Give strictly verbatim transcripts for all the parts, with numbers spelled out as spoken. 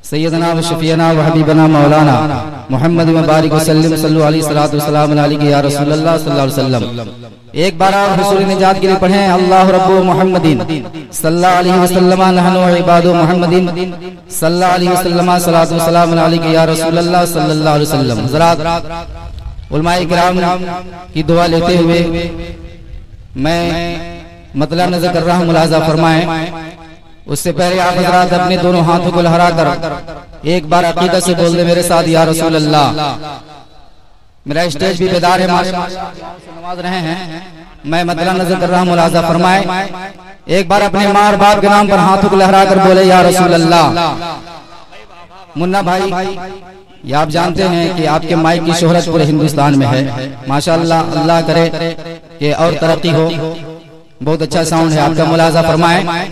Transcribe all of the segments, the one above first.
सैयदना व शफीना व हबीबना मौलाना मोहम्मद मुबारक वसल्लम सल्लल्लाहु अलैहि सल्लतु वस्सलाम अलैहि या रसूलल्लाह सल्लल्लाहु अलैहि वसल्लम। एक बार आप हुसूल निजात के लिए पढ़ें अल्लाह रब्बु मुहम्मदीन सल्लल्लाहु अलैहि वसल्लम नहनु इबादु मुहम्मदीन सल्लल्लाहु अलैहि वसल्लम सल्लल्लाहु वस्सलाम अलैहि या रसूलल्लाह सल्लल्लाहु अलैहि वसल्लम। हज़रात उलमाए किराम की दुआ लेते हुए मैं मतलब नजर कर रहा हूँ, मुलाजा फरमाएं। उससे पहले आप हज़रात अपने दोनों हाथों को लहरा कर एक बार अकीदत से बोल दे मेरे साथ या रसूल अल्लाह। मेरा स्टेज भी बेदार है, नवाज रहे हैं, मैं मतलब नजर कर रहा हूँ, मुलाजा फरमाएं। एक बार अपने माँ और बाप के नाम पर हाथों को लहरा कर बोले या रसूल अल्लाह। मुन्ना भाई, ये आप जानते हैं कि आपके माइक की शोहरत पूरे हिंदुस्तान में है माशाअल्लाह। अल्लाह करे कि और तरक्की हो, बहुत अच्छा साउंड है आपका। मुलाजा फरमाएं।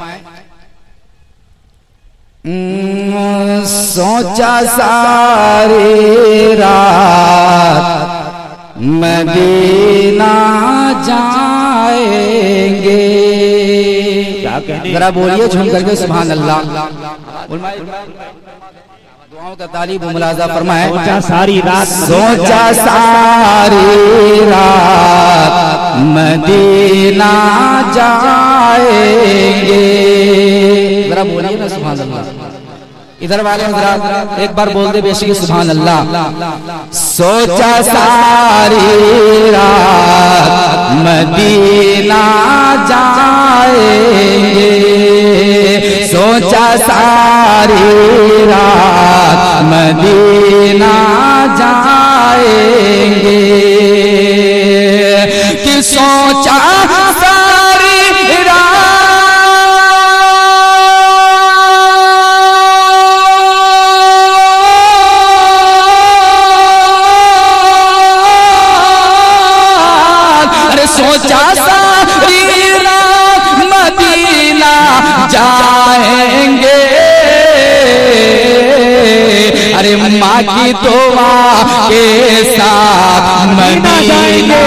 सोचा सारी रात मदीना जाएंगे, जरा बोलिए झूम करके सुभान अल्लाह। दुआओं का तालीब मुलाजा फरमाए। सोचा सारी रात सोचा सारी रात मदीना जाएंगे, जरा बोलिए ना सुभान अल्लाह। इधर वाले हज़रात एक बार बोल दे बेशक सुभान अल्लाह। सोचा सारी रात मदीना जाएंगे, सोचा सारी रात मदीना जाएंगे, कि सोचा सारी रात सोचा सारी रात मदीना जाएंगे, अरे माँ की दुआ के साथ मदीना जाएंगे,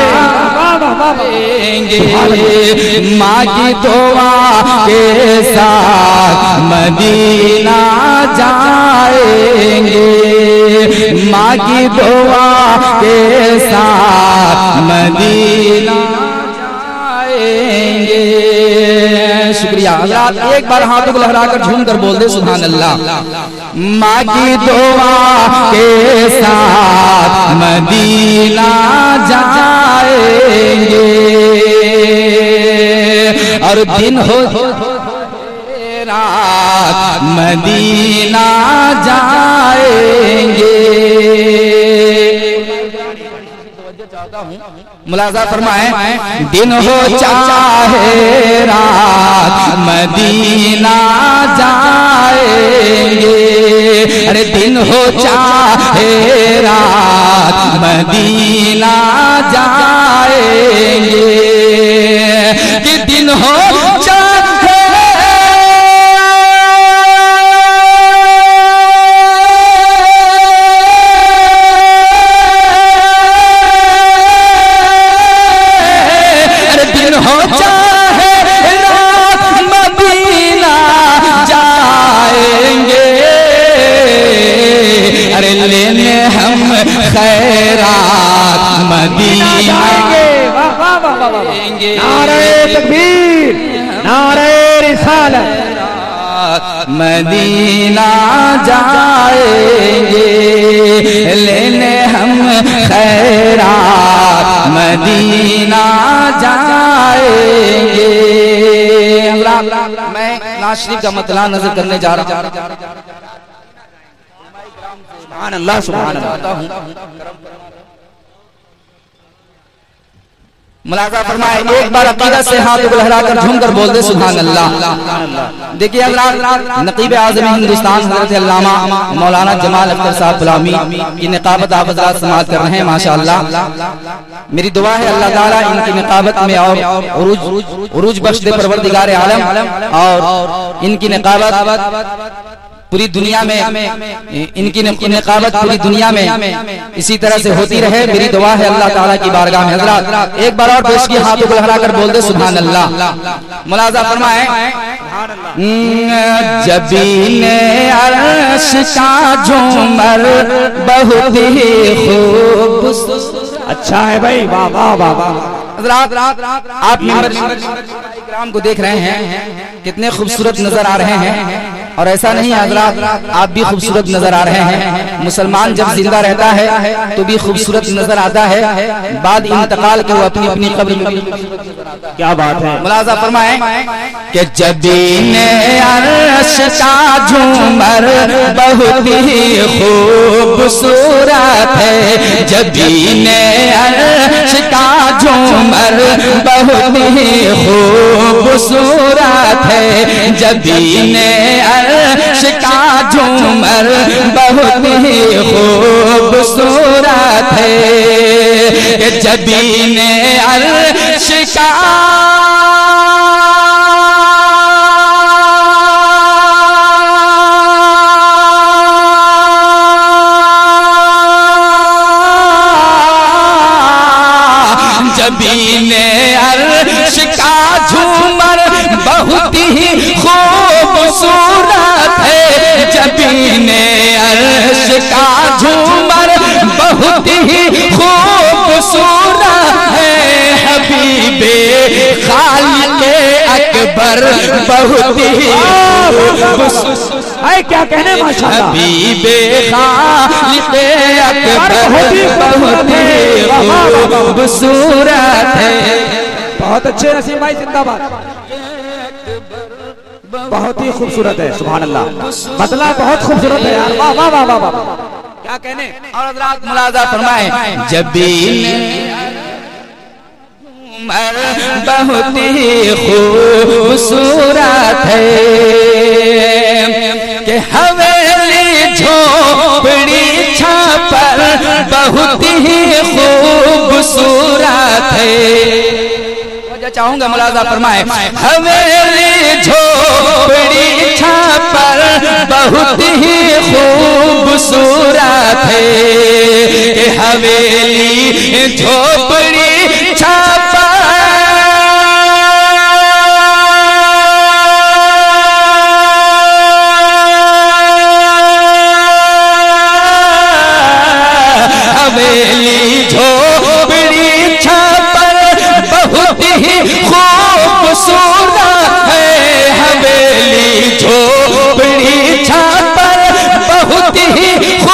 माँ की दुआ के साथ मदीना जाएंगे, माँ की दुआ के साथ मदीना जाएंगे। शुक्रिया। एक बार हाथों को लहराकर झूम कर बोल दे सुभान अल्लाह। माँ की दुआ के साथ मदीना जाएंगे, और दिन हो रात मदीना जाएंगे। मुलाजा फरमाएं। दिन हो चाहे रात मदीना जाएंगे, अरे दिन हो चाहे रात मदीना जाएंगे, कि दिन हो खैरात मदीना जाएंगे। नारे तकबीर, नारे रिसालत, मदीना जाएंगे, लेने हम खैरात मदीना जाएंगे। मैं नाज़ शरीफ का मतला नजर करने जा रहा हूँ। सुभान अल्लाह, सुभान अल्लाह। मुलाजा फरमाए। एक बार अकीदत से हाथ को लहराकर झूम कर बोल दे सुभान अल्लाह। देखिए हज़रात, नकीब आज़म हिंदुस्तान हज़रत अल्लामा मौलाना जमाल अख्तर साहब गुलामी की निकाबत आप हज़रात समाअत कर रहे हैं माशाअल्लाह। मेरी दुआ है अल्लाह ताला इनकी निकाबत में और उरूज उरूज बख्श दे परवरदिगार आलम, और इनकी निकाबत पूरी दुनिया में इनकी निकाबत पूरी दुनिया में इसी तरह से होती रहे, मेरी दुआ है अल्लाह ताला की बारगाह में। हज़रात एक बार और पेश की हाथों को लहरा कर बोल दे सुभान अल्लाह। मुलाजा फरमाए, जबीने अर्श का झूमर बहुत ही खूब। अच्छा है भाई, वाह वाह वाह वाह। हज़रात आप इकराम को देख रहे हैं, कितने खूबसूरत नजर आ रहे हैं। और ऐसा नहीं है हज़रात, आप भी खूबसूरत नजर आ रहे हैं। मुसलमान जब जिंदा रहता है तो भी खूबसूरत नजर आता है, बाद इंतकाल के वो अपनी अपनी कब्र में। क्या बात है। मुलाजा फरमाए कि जबीने अर्श का झूमर बहुत ही खूबसूरत है, जबीने अर्श का झूमर बहुत ही खूबसूरत है, जबीने अर्श का झूमर बहुत ही खूबसूरत है, जबीने अर्श का जबीने अर्श का झूमर बहुत ही खूबसूरत है, जबीने अर्श का झूमर बहुत ही खूबसूरत है, हबीबे खालिके अकबर बहुत ही खूबसूरत है। क्या कहने माशाअल्लाह। हबीबे खालिके अकबर बहुत ही खूबसूरत है। बहुत अच्छे नसीम भाई, जिंदाबाद। बहुत ही खूबसूरत है, सुभान अल्लाह। मतलब बहुत खूबसूरत है यार, वाह वाह वाह वाह वाह। क्या कहने। और हज़रात मुलाजा फरमाए, जबीने उमर बहुत ही खूबसूरत है, कि हवेली झोपड़ी छापर बहुत ही खूबसूरत है। चाहूंगा मुलाजा फरमाए, हवेली झोपड़ी छापर बहुत ही खूबसूरत है, कि हवेली झोपड़ी छापर हवेली झोपड़ी छापर बहुत ही खूबसूरत है, हवेली झोपड़ी छापर बहुत ही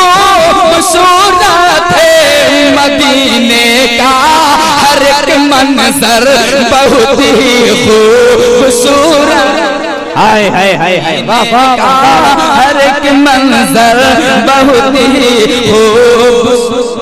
खूबसूरत है, मदीने का हर एक मंजर बहुत ही खूबसूरत। हाय हाय हाय हाय, वाह वाह वाह। हर एक मंजर बहुत ही खूबसूरत,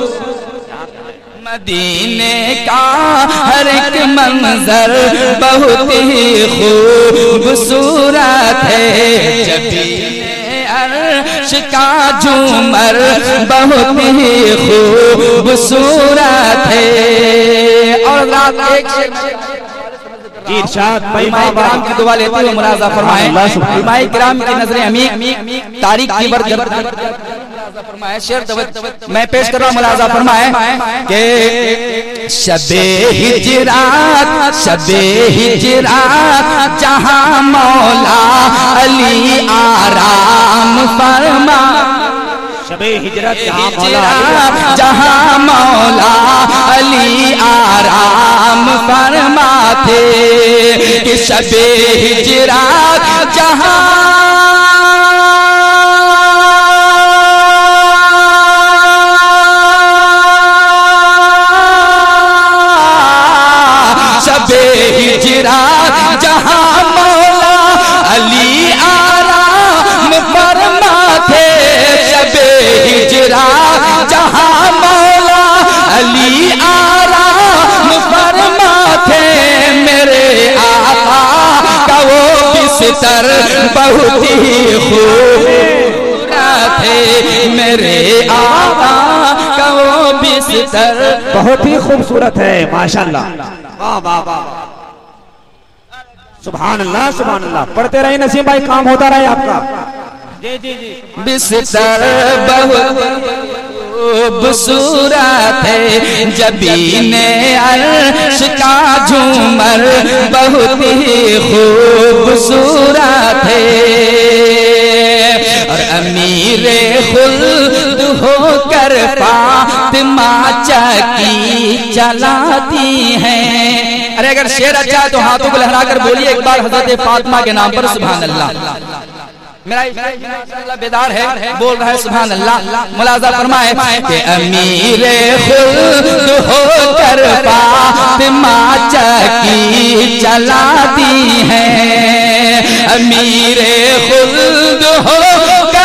मदीने का हर एक मंजर बहुत ही खूबसूरत है, जबीने अर्श का झूमर बहुत ही खूबसूरत है। और रात एक इरशाद भाई इमाम की दुआ लेते हुए मुलाजा फरमाए, इमाम किराम की नजरें अमीर तारीख की बरकत फरमाए। शेर मैं पेश कर रहा हूँ, मुलाजा फरमाए कि शबे हिजरात शबे हिजरात जहाँ मौला अली आराम फरमा, शबे हिजरत जहाँ मौला जहाँ मौला अली आराम फरमाते, कि शबे हिजरात जहाँ शबे हिजरात जहाँ मौला अली आराम फरमाते, शबे हिजरात जहाँ मौला अली आराम फरमाते, मेरे आका का वो बिस्तर बहुत ही खूबसूरत है, मेरे आका का वो बिस्तर बहुत ही खूबसूरत है, माशाअल्लाह। वाह वाह वाह, सुभान अल्लाह सुभान अल्लाह। पढ़ते रहे नसीम भाई, काम होता रहे आपका। जी जी जी बिस्तर बहुत खूबसूरत है, जबीने अर्श का झूमर बहुत ही खूबसूरत है, और अमीरे खुल्द होकर फातिमा चकी चलाती हैं। अरे अगर शेर अच्छा है तो हाथों को लहराकर बोलिए एक बार हजरत फातिमा के नाम पर सुभान अल्लाह। मेरा बेदार है, बोल रहा है सुभान अल्लाह। मुलाजा फरमाए कि अमीरे खुल्द होकर फातिमा चकी चलाती हैं, अमीरे खुल्द होकर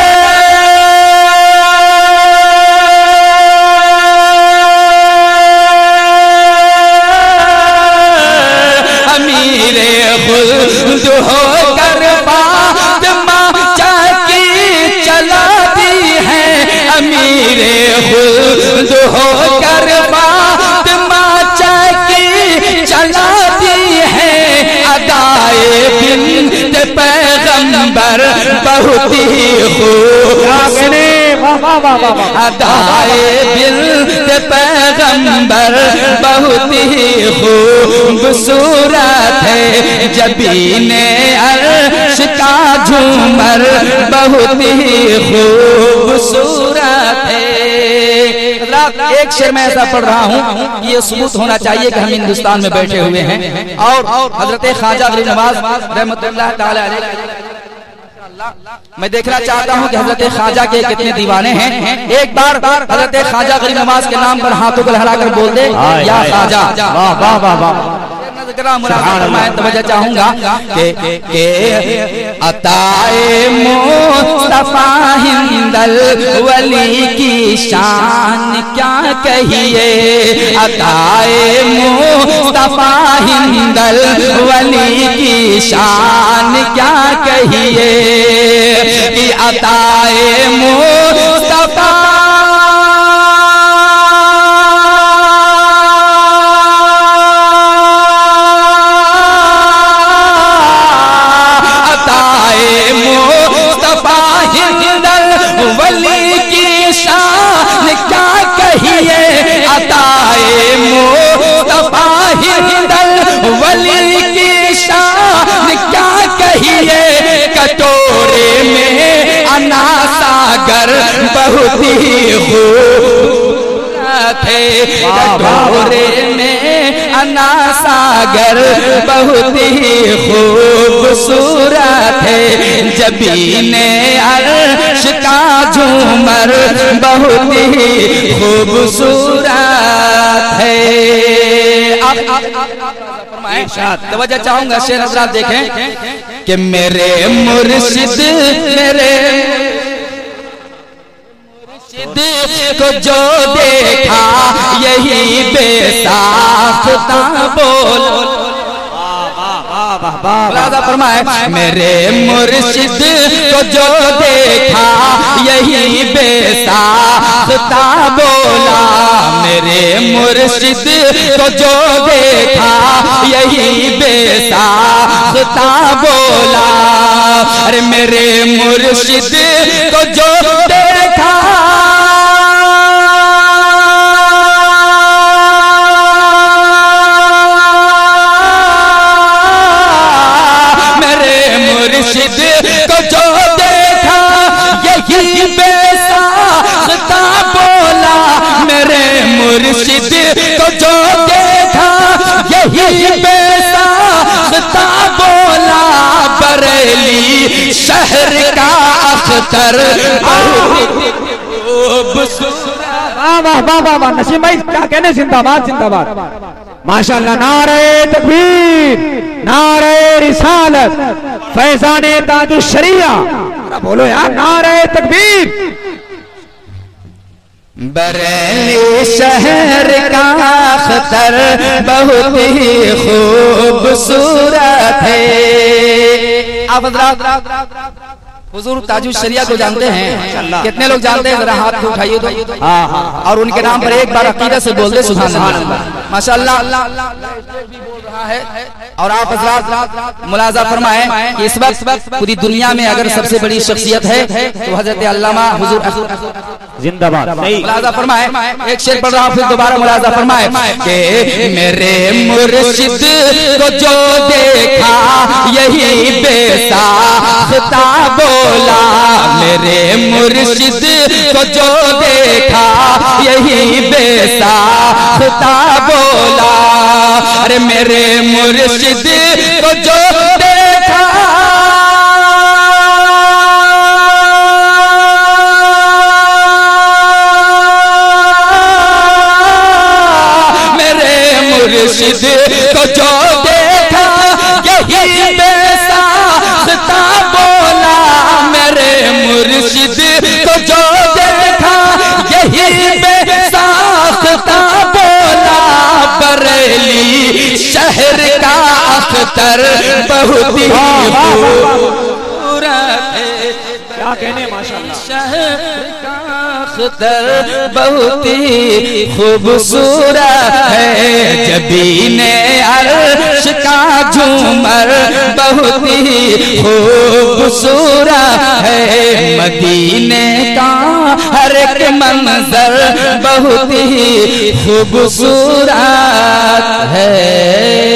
अमीरे खुल्द होकर फातिमा चकी चलाती हैं, अमीरे खुल्द होकर फातिमा चकी चलाती हैं, अदाए बिन्त पैगंबर बहुत ही खूबसूरत, अदाए बिन्त पैगंबर बहुत ही खूबसूरत है, जबीने अर्श का झूमर बहुत ही खूबसूरत है। एक शेर में ऐसा पढ़ रहा हूँ, ये सबूत होना चाहिए कि हम हिंदुस्तान में बैठे हुए हैं और हजरत ख्वाजा गरीब नवाज रहमतुल्लाह ताला अलैह, मैं देखना चाहता हूँ कि हजरत ख्वाजा के कितने दीवाने हैं। एक बार हजरत ख्वाजा गरीब नवाज के नाम पर हाथों को लहराकर बोल दे या ख्वाजा। वाह वाह वाह। मैं तवज्जो चाहूंगा कि के अताए मुस्तफा हिंदल वली की शान क्या कहिए, अताए मुस्तफा हिंदल वली की शान क्या कहिए, कि अताए मुस्तफा कटोरे में अना सागर बहुत ही खूबसूरत है, कटोरे में अना सागर बहुत ही खूबसूरत है, जबीने अर्श का झूमर बहुत ही खूबसूरत है। तवज्जो चाहूंगा शेर हज़रात देखें कि मेरे मुर्शिद मेरे मुर्शिद को जो देखा यही बेसाख्ता बोल, फरमाए मेरे मुर्शिद को जो देखा यही बेसाख्ता बोला, मेरे मुर्शिद को जो देखा यही बेसाख्ता बोला, अरे मेरे मुर्शिद को जो देखा मुर्शिद को जो देखा यही बेसाख्ता बोला, मेरे मुर्शिद को जो देखा यही बेसाख्ता बोला, बरेली शहर का अख्तर वाह वाह वाह वाह। नसीम भाई क्या कहने, जिंदाबाद जिंदाबाद माशाअल्लाह। नारे तकबीर, नारे रिसालत, फैजाने ताजुश शरिया, बोलो यार नारे तकबीर। बरेली शहर का अख्तर बहुत ही खूबसूरत है। आप हुजूर ताजुश शरिया को जानते हैं? कितने लोग जानते हैं? जरा हाथ उठाइए तो। हाँ हाँ। और उनके नाम पर एक बार अकीदत से बोल दे सुभान अल्लाह। माशाअल्लाह भी बोल रहा है और आप हज़रात मुलाजा फरमाएं कि इस वक्त पूरी दुनिया में अगर सबसे बड़ी शख्सियत है तो हजरत अल्लामा हुजूर जिंदाबाद। मुलाजा फरमाएं, एक शेर पढ़ रहा हूं, फिर दोबारा मुलाजा फरमाएं कि मेरे मुर्शिद को जो देखा यही बेसाख्ता बोला, मेरे मुर्शिद को जो देखा यही बेसाख्ता बोला। अरे मेरे मुर्शिद को जो देखा मेरे मुर्शिद को जो देखा यही बेसाख्ता बोला, मेरे मुर्शिद को जो देखा यही बेसाख्ता बोला। बरेली शहर का अख्तर बहुत ही खूबसूरत है, क्या कहने माशाअल्लाह। शहर का अख्तर बहुत ही खूबसूरत है, जबीने अर्श का झूमर बहुत ही खूबसूरत है, मदीने का हर एक मंजर बहुत ही खूबसूरत है।